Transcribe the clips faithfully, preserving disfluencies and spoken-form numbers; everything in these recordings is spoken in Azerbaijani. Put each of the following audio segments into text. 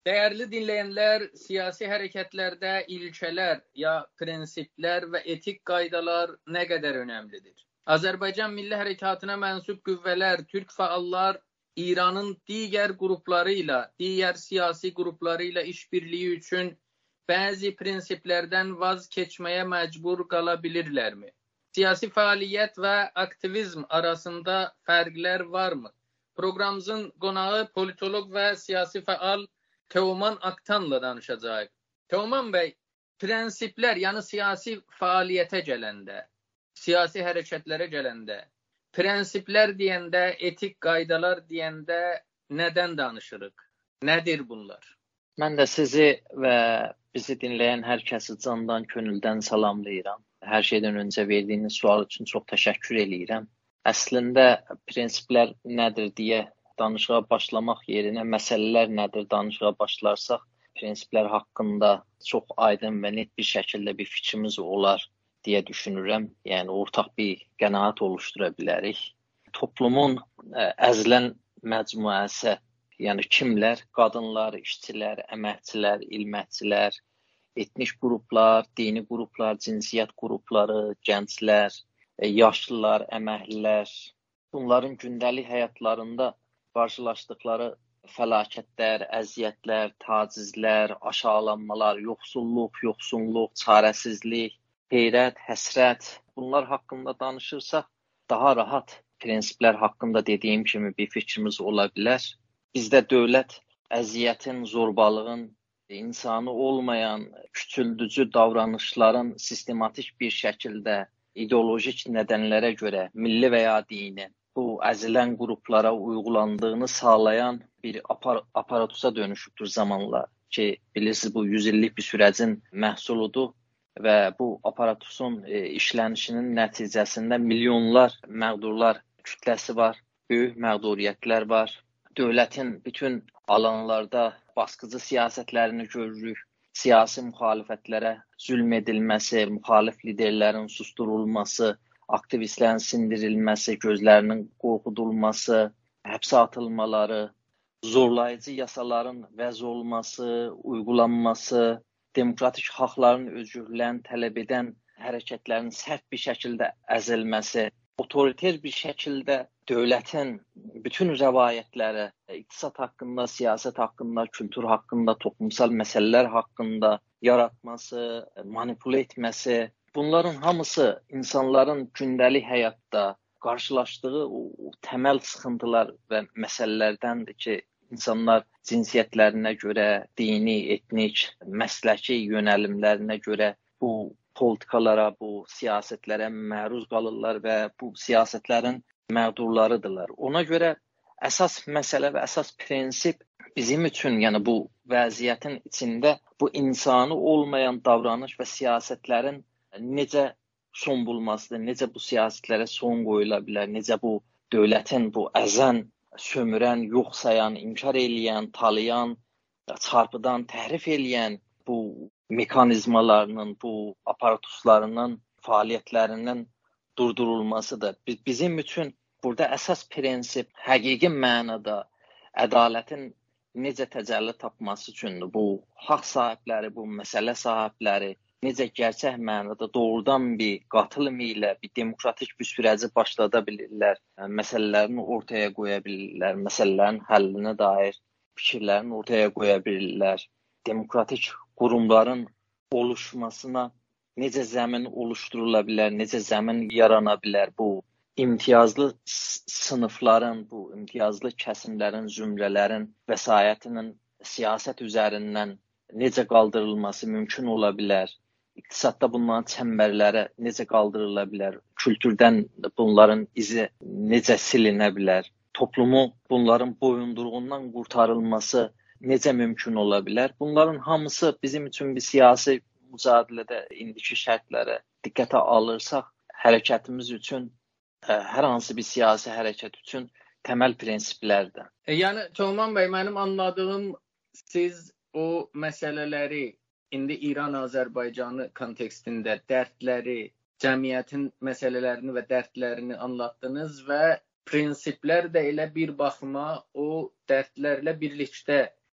Değerli dinleyenler, siyasi hareketlerde ilkeler ya prensipler ve etik qaydalar ne kadar önemlidir? Azərbaycan Milli Hərəkatına mənsub qüvvələr, Türk faallar İranın digər qruplarıyla, digər siyasi qruplarıyla işbirliği üçün bəzi prinsiplərdən vaz keçməyə məcbur qala bilirlərmi? Siyasi fəaliyyət və aktivizm arasında fərqlər varmı? Programımızın qonağı politolog və siyasi fəal Teoman Aktan'la danışacağıq. Teoman Bey, prensipler yani siyasi faaliyete gələndə, siyasi hareketlere gələndə, prensipler deyəndə, etik qaydalar deyəndə nədən danışırıq? Nədir bunlar? Mən də sizi və bizi dinləyən hər kəsi candan, könüldən salamlayıram. Hər şeydən öncə verdiyiniz sual üçün çox təşəkkür eləyirəm. Əslində prinsiplər nədir deyə danışığa başlamaq yerinə məsələlər nədir danışığa başlarsaq, prinsiplər haqqında çox aydın və net bir şəkildə bir fikrimiz olar deyə düşünürəm. Yəni ortaq bir qənaət oluştura bilərik. Toplumun ə, əzilən məcmuəsi, yəni kimlər? Qadınlar, işçilər, əməkçilər, ilməkçilər, etnik qruplar, dini qruplar, cinsiyyət qrupları, gənclər, ə, yaşlılar, əməklilər. Bunların gündəlik həyatlarında qarşılaşdıqları fəlakətlər, əziyyətlər, tacizlər, aşağılanmalar, yoxsulluq, yoxsunluq, çarəsizlik, heyrət, həsrət, bunlar haqqında danışırsaq daha rahat prinsiplər haqqında dediyim kimi bir fikrimiz ola bilər. Bizdə dövlət əziyyətin, zorbalığın, insanı olmayan küçüldücü davranışların sistematik bir şəkildə ideolojik nədənlərə görə milli və ya dini bu əzilən qruplara uyğulandığını sağlayan bir apar aparatusa dönüşübdür zamanla ki, bilirsiniz bu yüz illik bir sürəcin məhsuludur və bu aparatusun e, işlənişinin nəticəsində milyonlar məğdurlar kütləsi var, böyük məğduriyyətlər var. Dövlətin bütün alanlarda baskıcı siyasətlərini görürük, siyasi müxalifətlərə zülm edilməsi, müxalif liderlərin susturulması, aktivistlərin sindirilməsi, gözlərinin qorxudulması, həbsə atılmaları, zorlayıcı yasaların vəz olması, uygulanması, demokratik haqların özgürlüyünü tələb edən hərəkətlərin sərt bir şəkildə əzilməsi, otoriter bir şəkildə dövlətin bütün rəvayətləri, iqtisad haqqında, siyasət haqqında, kültür haqqında, toplumsal məsələlər haqqında yaratması, manipulə etməsi, bunların hamısı insanların gündəlik həyatda qarşılaşdığı o, o təməl sıxıntılar və məsələlərdəndir ki, insanlar cinsiyyətlərinə görə, dini, etnik, məsləki yönəlimlərinə görə bu politikalara, bu siyasətlərə məruz qalırlar və bu siyasətlərin məğdurlarıdırlar. Ona görə əsas məsələ və əsas prinsip bizim üçün, yəni bu vəziyyətin içində bu insanı olmayan davranış və siyasətlərin necə son bulmasıdır, necə bu siyasətlərə son qoyula bilər, necə bu dövlətin bu əzən, sömürən, yox sayan, inkar eləyən, talayan, çarpıdan, təhrif eləyən bu mekanizmalarının, bu aparatuslarının fəaliyyətlərinin durdurulmasıdır. Bizim üçün burada əsas prinsip həqiqi mənada ədalətin necə təcəlli tapması üçündür. Bu haqq sahibləri, bu məsələ sahibləri necə gerçək mənada doğrudan bir qatılım ilə bir demokratik bir sürəci başlada bilirlər, məsələlərini ortaya qoya bilirlər, məsələlərin həllinə dair fikirlərini ortaya qoya bilirlər, demokratik qurumların oluşmasına necə zəmin oluşturula bilər, necə zəmin yarana bilər, bu imtiyazlı sınıfların, bu imtiyazlı kəsimlərin, zümrələrin vəsayətinin siyasət üzərindən necə qaldırılması mümkün ola bilər. İqtisadda bunların çəmbərləri necə qaldırıla bilər, kültürdən bunların izi necə silinə bilər, toplumu bunların boyunduruğundan qurtarılması necə mümkün ola bilər. Bunların hamısı bizim üçün bir siyasi mücadilədə indiki şərtlərə diqqətə alırsaq, hərəkətimiz üçün, hər hansı bir siyasi hərəkət üçün təməl prinsiplərdir. E, yəni Teoman bəy, mənim anladığım siz o məsələləri indi İran-Azərbaycanı kontekstində dərdləri, cəmiyyətin məsələlərini və dərdlərini anlattınız və prinsiplər də elə bir baxıma o dərdlərlə birlikdə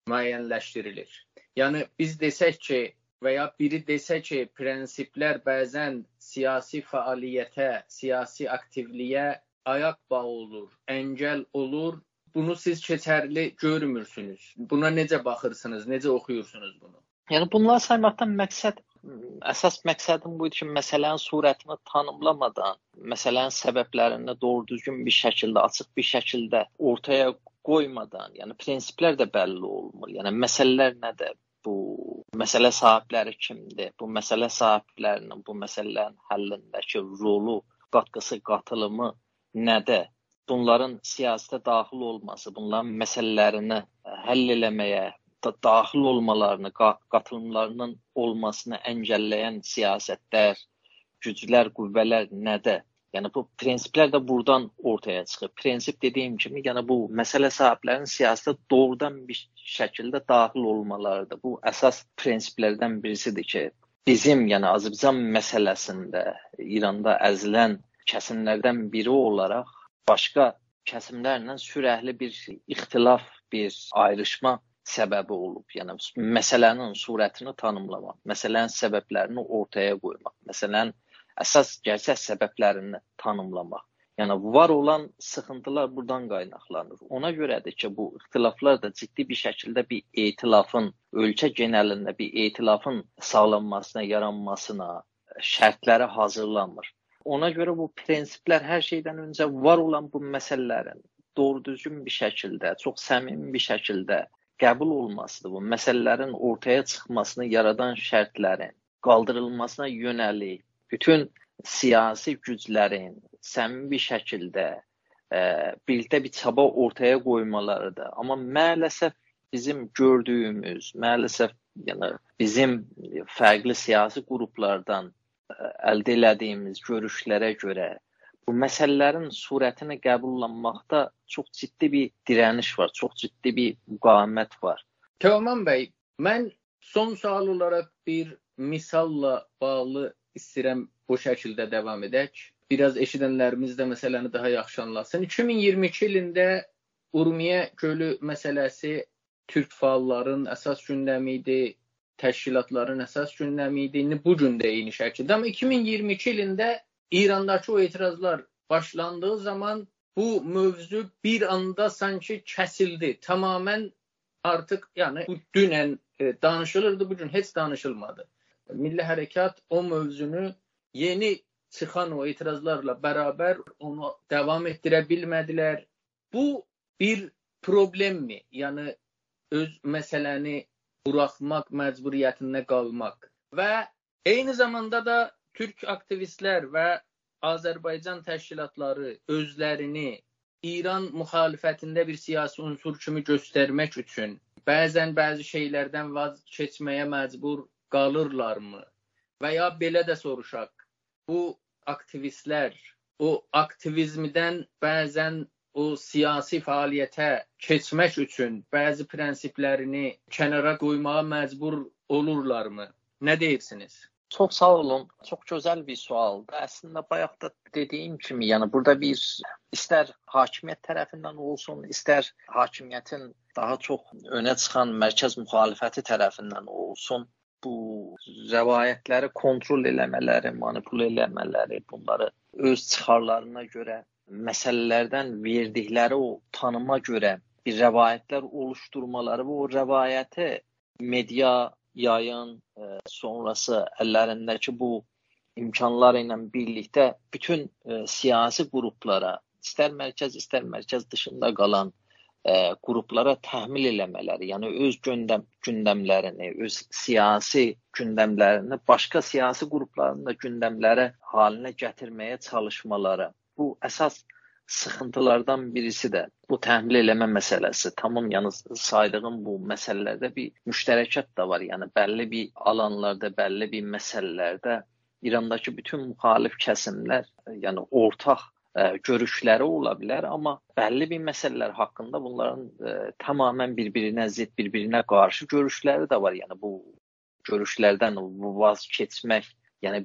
müəyyənləşdirilir. Yəni biz desək ki, və ya biri desə ki, prinsiplər bəzən siyasi fəaliyyətə, siyasi aktivliyə ayaq bağı olur, əngəl olur. Bunu siz keçərli görmürsünüz. Buna necə baxırsınız, necə oxuyursunuz bunu? Yəni bunları saymaqdan məqsəd, əsas məqsədim bu idi ki, məsələnin surətini tanımlamadan, məsələnin səbəblərini doğru düzgün bir şəkildə, açıq bir şəkildə ortaya qoymadan, yəni prinsiplər də bəlli olmur. Yəni məsələlər nədir? Bu məsələ sahibləri kimdir? Bu məsələ sahiblərinin bu məsələlərin həllindəki rolu, qatqısı, qatılımı nədir? Bunların siyasətə daxil olması, bunların məsələlərini həll eləməyə daxil olmalarını, qatılımlarının olmasını əngəlləyən siyasətlər, güclər, qüvvələr nədir? Yəni bu prinsiplər də buradan ortaya çıxır. Prinsip dediyim kimi, yəni bu məsələ sahiblərinin siyasətə doğrudan bir şəkildə daxil olmalarıdır. Bu əsas prinsiplərdən birisidir ki, bizim, yəni Azərbaycan məsələsində İranda əzilən kəsimlərdən biri olaraq başqa kəsimlərlə sürətli bir ixtilaf, bir ayrışma səbəbi olub. Yəni məsələnin surətini tanımlamaq, məsələnin səbəblərini ortaya qoymaq, məsələnin əsas gerçək səbəblərini tanımlamaq. Yəni var olan sıxıntılar buradan qaynaqlanır. Ona görədir ki, bu ixtilaflar da ciddi bir şəkildə bir etilafın, ölkə genəlində bir etilafın sağlanmasına, yaranmasına, şərtləri hazırlanmır. Ona görə bu prinsiplər hər şeydən öncə var olan bu məsələlərin doğru düzgün bir şəkildə, çox səmimi bir şəkildə qəbul olmasıdır. Bu məsələlərin ortaya çıxmasını yaradan şərtlərin qaldırılmasına yönəlik bütün siyasi güclərin səmimi bir şəkildə e, birlikdə bir çaba ortaya qoymalarıdır. Amma maalesef bizim gördüyümüz, maalesef yəni bizim fərqli siyasi qruplardan e, əldə elədiyimiz görüşlərə görə bu məsələlərin surətini qəbullanmaqda çox ciddi bir dirəniş var, çox ciddi bir müqavimət var. Teoman bəy, mən son sual olaraq bir misalla bağlı istəyirəm bu şəkildə davam edək. Biraz eşidənlərimiz də məsələni daha yaxşı anlasın. iki min iyirmi iki ilində Urmiya gölü məsələsi türk fəalların əsas gündəmi idi, təşkilatların əsas gündəmi idi. Bu gün də eyni şəkildə. Amma iki min iyirmi iki ilində İrandakı o etirazlar başlandığı zaman bu mövzu bir anda sanki kəsildi. Tamamilə artıq, yəni bu dünən e, danışılırdı, bu gün heç danışılmadı. Milli Hərəkat o mövzunu yeni çıxan o etirazlarla bərabər onu davam etdirə bilmədilər. Bu bir problemmi? Yəni öz məsələni buraxmaq məcburiyyətində qalmaq və eyni zamanda da türk aktivistlər və Azərbaycan təşkilatları özlərini İran müxalifətində bir siyasi unsur kimi göstərmək üçün bəzən bəzi şeylərdən vaz keçməyə məcbur qalırlarmı? Və ya belə də soruşaq, bu aktivistlər o aktivizmdən bəzən o siyasi fəaliyyətə keçmək üçün bəzi prinsiplərini kənara qoymağa məcbur olurlarmı? Nə deyirsiniz? Çox sağ olun. Çox gözəl bir sualdır. Əslində bayaq da dediyim kimi, yəni burada bir istər hakimiyyət tərəfindən olsun, istər hakimiyyətin daha çox önə çıxan mərkəz müxalifəti tərəfindən olsun, bu rəvayətləri kontrol eləmələri, manipul eləmələri, bunları öz çıxarlarına görə, məsələlərdən verdikləri o tanıma görə bir rəvayətlər oluşturmaları və o rəvayəti media, yayın, e, sonrası əllərindəki bu imkanlar ilə birlikdə bütün e, siyasi qruplara, istər mərkəz, istər mərkəz dışında qalan e, qruplara təhmil eləmələri, yəni öz gündəm, gündəmlərini, öz siyasi gündəmlərini başqa siyasi qrupların da gündəmləri halinə gətirməyə çalışmaları. Bu əsas sıxıntılardan birisi də bu təhmil eləmə məsələsi. Tamam, yəni saydığım bu məsələlərdə bir müştərəkat da var. Yəni bəlli bir alanlarda, bəlli bir məsələlərdə İrandakı bütün müxalif kəsimlər, yəni ortaq ə, görüşləri ola bilər, amma bəlli bir məsələlər haqqında bunların ə, tamamilə bir-birinə zidd, bir-birinə qarşı görüşləri də var. Yəni bu görüşlərdən vaz keçmək, yəni bir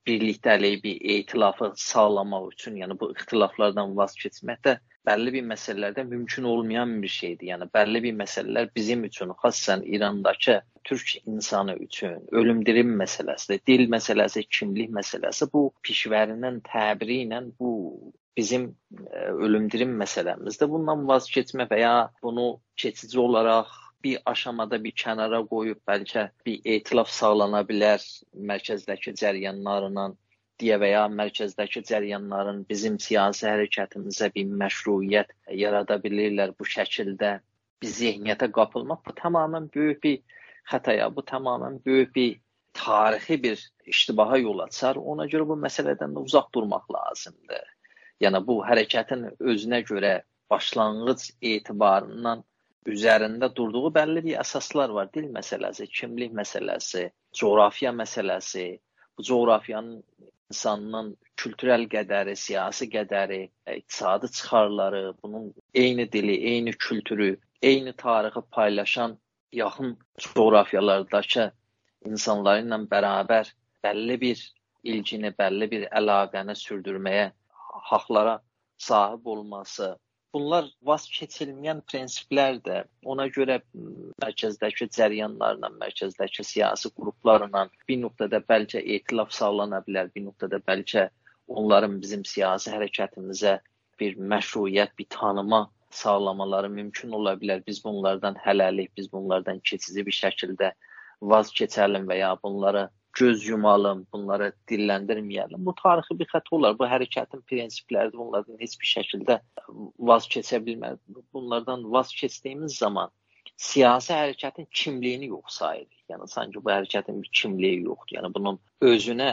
birlikdəliyi, bir etilafı sağlamaq üçün, yəni bu ixtilaflardan vaz keçmək də bəlli bir məsələlərdə mümkün olmayan bir şeydir. Yəni bəlli bir məsələlər bizim üçün, xassən İrandakı türk insanı üçün ölüm-dirim məsələsi, dil məsələsi, kimlik məsələsi, bu pişvərinin təbiri ilə bu bizim ölüm-dirim məsələmizdir. Bundan vaz keçmək və ya bunu keçici olaraq bir aşamada bir kənara qoyub bəlkə bir etilaf sağlana bilər mərkəzdəki cəryanlarla deyə və ya mərkəzdəki cəryanların bizim siyasi hərəkətimizə bir məşruiyyət yarada bilirlər bu şəkildə. Bir zehniyyətə qapılmaq bu tamamilə böyük bir xətaya, bu tamamilə böyük bir tarixi bir iştibaha yol açar. Ona görə bu məsələdən də uzaq durmaq lazımdır. Yəni bu hərəkətin özünə görə başlanğıc etibarından üzərində durduğu bəlli bir əsaslar var. Dil məsələsi, kimlik məsələsi, coğrafiya məsələsi, bu coğrafiyanın insanın kültürel qədəri, siyasi qədəri, iqtisadi çıxarları, bunun eyni dili, eyni kültürü, eyni tarixi paylaşan yaxın coğrafiyalardakı insanları ilə bərabər bəlli bir ilgini, bəlli bir əlaqəni sürdürməyə, haqlara sahib olması, bunlar vaz keçilməyən prinsiplərdir. Ona görə mərkəzdəki cəryanlarla, mərkəzdəki siyasi qruplarla bir nöqtədə bəlkə etilaf sağlana bilər, bir nöqtədə bəlkə onların bizim siyasi hərəkətimizə bir məşruiyyət, bir tanıma sağlamaları mümkün ola bilər. Biz bunlardan hələlik, biz bunlardan keçici bir şəkildə vaz keçəlim və ya bunları göz yumalım, bunları dilləndirməyəlim. Bu tarixi bir xəta olar. Bu hərəkətin prinsipləridir. Bunlardan heç bir şəkildə vaz keçə bilməz. Bunlardan vaz keçdiyimiz zaman siyasi hərəkətin kimliyini yox sayırıq. Yəni sanki bu hərəkətin bir kimliyi yoxdur. Yəni bunun özünə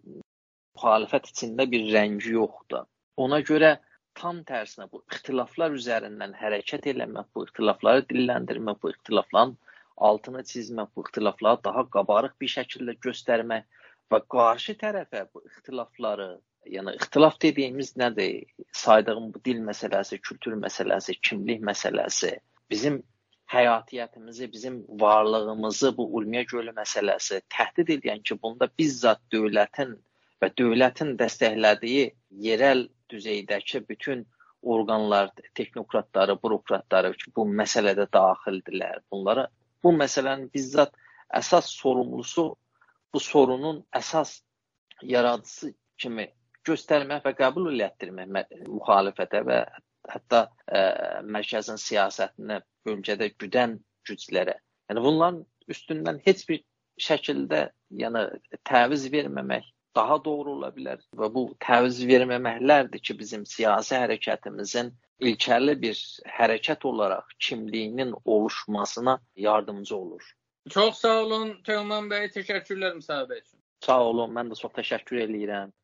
müxalifət içində bir rəngi yoxdur. Ona görə tam tərsinə bu ixtilaflar üzərindən hərəkət eləmək, bu ixtilafları dilləndirmək, bu ixtilafların altını çizmək, bu ixtilafları daha qabarıq bir şəkildə göstərmək və qarşı tərəfə bu ixtilafları, yəni ixtilaf dediyimiz nədir? Saydığım bu dil məsələsi, kültür məsələsi, kimlik məsələsi, bizim həyatiyyətimizi, bizim varlığımızı, bu Urmiya gölü məsələsi təhdid edən ki, bunda bizzat dövlətin və dövlətin dəstəklədiyi yerel düzeydəki bütün orqanlar, teknokratları, bürokratları bu məsələdə daxildirlər. Bunlara bu məsələnin bizzat əsas sorumlusu, bu sorunun əsas yaradıcısı kimi göstərmək və qəbul elətdirmək müxalifətə və hətta ə, mərkəzin siyasətini bölgədə güdən güclərə. Yəni bunların üstündən heç bir şəkildə yəni təviz verməmək daha doğru ola bilər və bu təviz verməməklərdir ki, bizim siyasi hərəkətimizin ilkəli bir hərəkət olaraq kimliyinin oluşmasına yardımcı olur. Çox sağ olun Teoman bəy, təşəkkürlər müsahibə üçün. Sağ olun, mən də çox təşəkkür edirəm.